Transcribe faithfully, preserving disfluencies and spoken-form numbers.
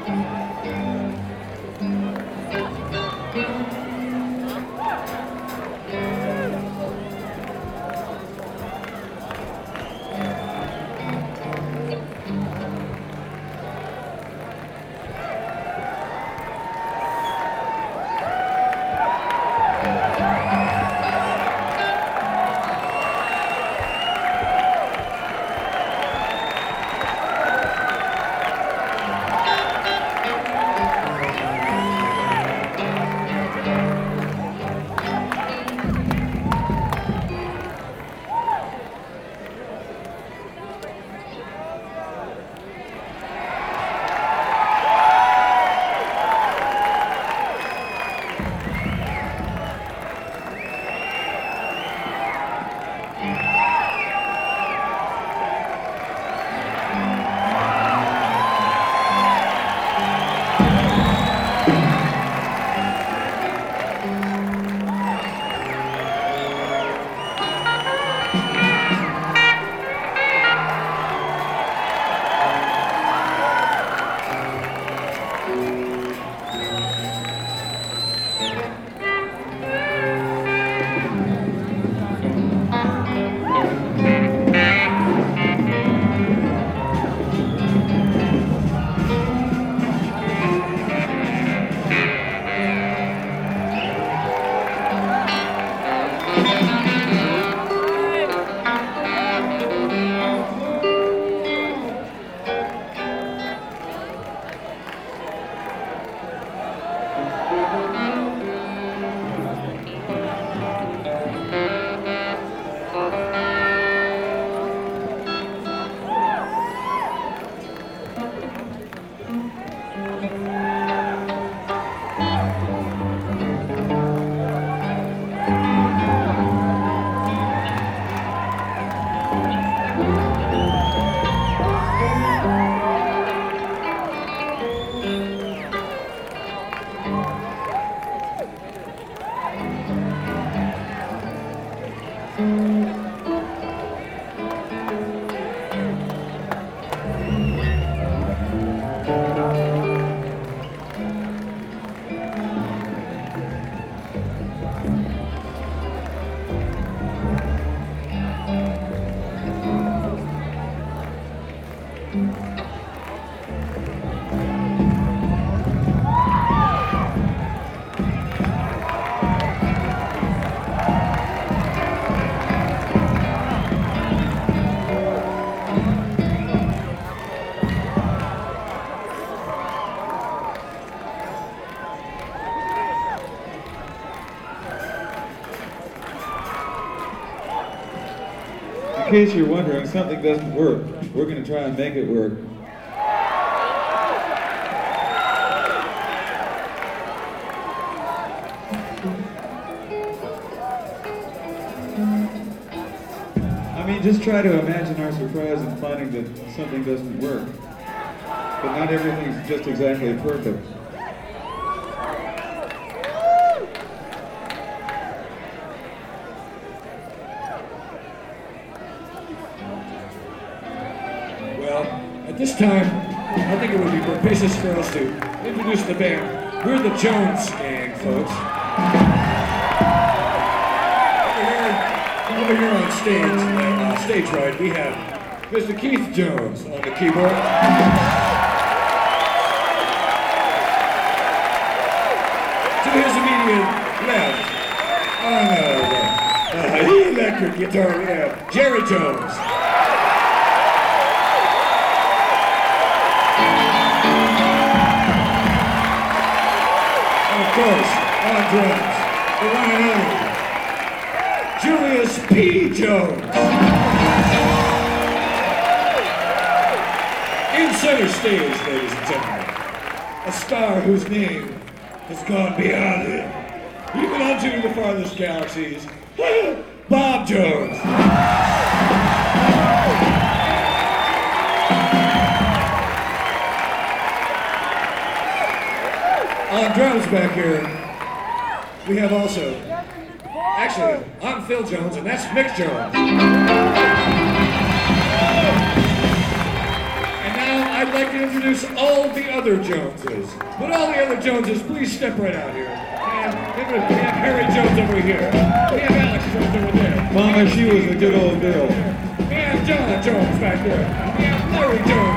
In case you're wondering, something doesn't work. We're going to try and make it work. I mean, just try to imagine our surprise in finding that something doesn't work. But not everything's just exactly perfect. At this time, I think it would be propitious for us to introduce the band. We're the Jones Gang, folks. Over here, over here on stage, uh, stage right, we have Mister Keith Jones on the keyboard. To his immediate left, on uh, uh, electric guitar, we have Jerry Jones. Of course, on drums, the one and only Julius P. Jones. In center stage, ladies and gentlemen, a star whose name has gone beyond it, even unto the farthest galaxies, Bob Jones. On drums back here, we have also, actually, I'm Phil Jones, and that's Mick Jones. And now I'd like to introduce all the other other Joneses. Would all the other Joneses please step right out here? And we have Harry Jones over here. We have Alex Jones over there. Mama, she was a good old girl. We have John Jones back there. We have Larry Jones